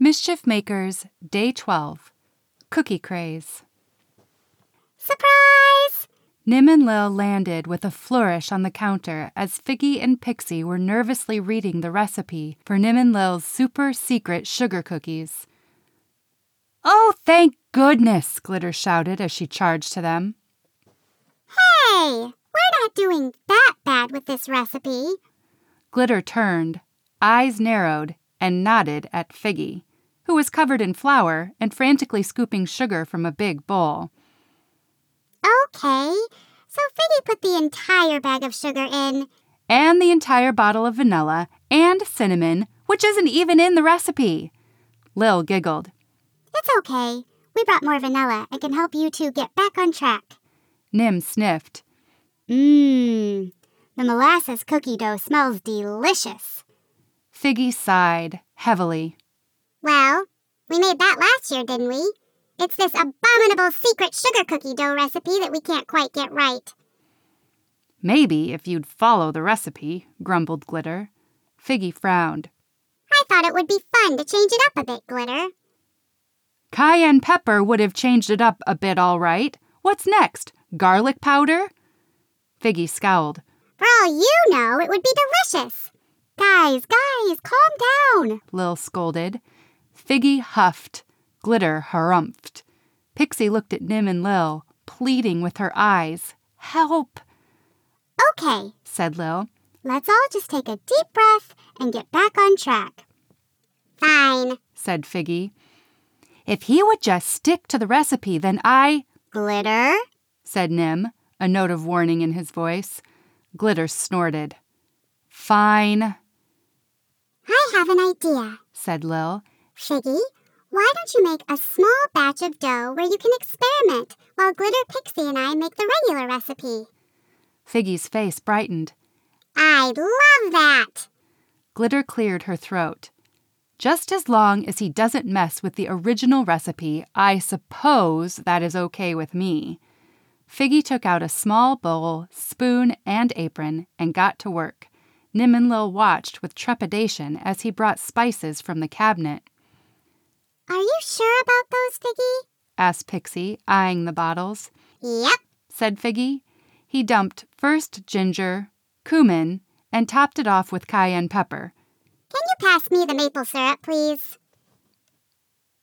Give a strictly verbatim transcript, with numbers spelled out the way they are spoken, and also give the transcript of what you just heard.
Mischief Makers, Day twelve. Cookie Craze. Surprise! Nim and Lil landed with a flourish on the counter as Figgy and Pixie were nervously reading the recipe for Nim and Lil's super secret sugar cookies. "Oh, thank goodness!" Glitter shouted as she charged to them. Hey, we're not doing that bad with this recipe. Glitter turned, eyes narrowed, and nodded at Figgy, who was covered in flour and frantically scooping sugar from a big bowl. Okay, so Figgy put the entire bag of sugar in. And the entire bottle of vanilla and cinnamon, which isn't even in the recipe. Lil giggled. It's okay. We brought more vanilla and can help you two get back on track. Nim sniffed. Mmm, the molasses cookie dough smells delicious. Figgy sighed heavily. Well, we made that last year, didn't we? It's this abominable secret sugar cookie dough recipe that we can't quite get right. Maybe if you'd follow the recipe, grumbled Glitter. Figgy frowned. I thought it would be fun to change it up a bit, Glitter. Cayenne pepper would have changed it up a bit, all right. What's next? Garlic powder? Figgy scowled. For all you know, it would be delicious. Guys, guys, calm down, Lil scolded. Figgy huffed. Glitter harumphed. Pixie looked at Nim and Lil, pleading with her eyes. Help! Okay, said Lil. Let's all just take a deep breath and get back on track. Fine, said Figgy. If he would just stick to the recipe, then I... Glitter, said Nim, a note of warning in his voice. Glitter snorted. Fine. I have an idea, said Lil. Figgy, why don't you make a small batch of dough where you can experiment while Glitter, Pixie, and I make the regular recipe? Figgy's face brightened. I'd love that! Glitter cleared her throat. Just as long as he doesn't mess with the original recipe, I suppose that is okay with me. Figgy took out a small bowl, spoon, and apron and got to work. Nim and Lil watched with trepidation as he brought spices from the cabinet. Are you sure about those, Figgy? asked Pixie, eyeing the bottles. Yep, said Figgy. He dumped first ginger, cumin, and topped it off with cayenne pepper. Can you pass me the maple syrup, please?